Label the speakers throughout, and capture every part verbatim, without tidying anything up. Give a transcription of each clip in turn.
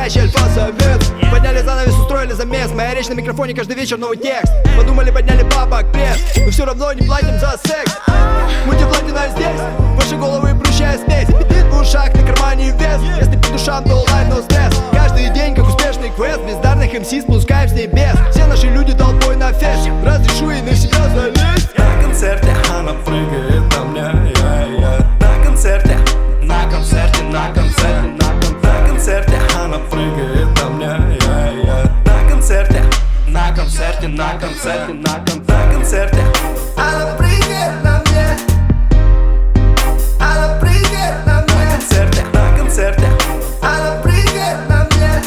Speaker 1: настоящий альфа-самец. Подняли занавес, устроили замес. Моя речь на микрофоне, каждый вечер новый текст. Подумали, подняли бабок пресс, но все равно не платим за секс. Мультиплатина здесь, ваши головы прущая смесь. Бит в ушах, на кармане вес. Если по душам, то лайт, но стресс. Каждый день, как успешный квест. Бездарных эм си спускаем с небес. Все наши люди толпой на фест. Разрешу и на себя залезть.
Speaker 2: На концерте она прыгает на мне, yeah, yeah. На концерте, на концерте, на концерте, на концерте, на концерте она прыгает на мне, yeah, yeah. На концерте, на концерте, на концерте, на концерте, на концерте она прыгает на мне. Она прыгает на мне. На концерте, на концерте она прыгает на мне.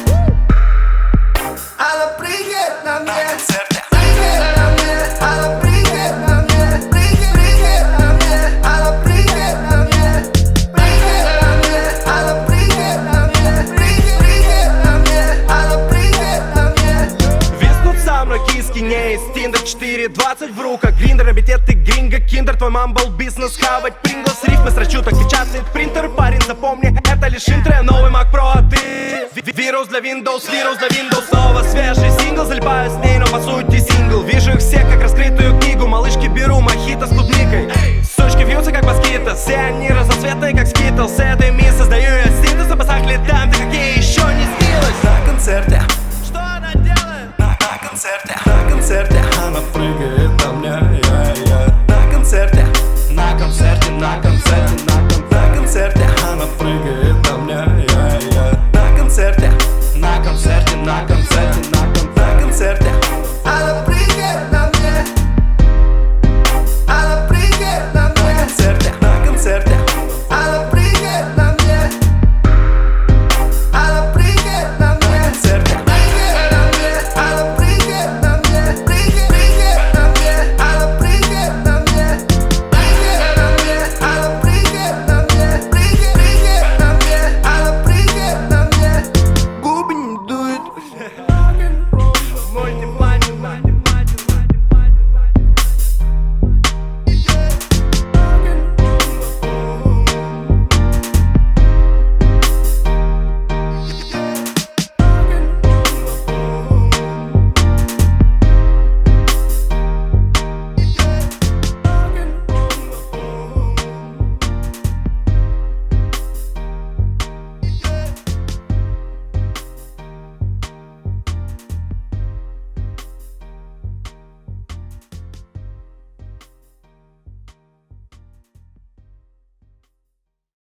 Speaker 2: Она прыгает на мне. На концерте прыгает на мне. Она прыгает на мне. Прыгает, прыгает на мне. Она прыгает на мне. Прыгает на мне. Она прыгает на мне. Прыгает, прыгает на мне. Она прыгает на мне. Виснут сам ракийский нейс. Тиндер четыре двадцать в руках. Гриндер, обетет ты гринго. Киндер, твой мамбл бизнес. Хавать принглс. Рифмы срачу, так печатает принтер. Парень, запомни, это лишь интро. Новый Mac Pro, а ты вирус для Windows, вирус для Windows. Снова свежий сингл, залипаю с ней, но по сути сингл. Вижу их всех, как раскрытую книгу. Малышки беру мохито с клубникой. Сучки вьются, как москито. Все они разноцветные, как скитл. С этой мисс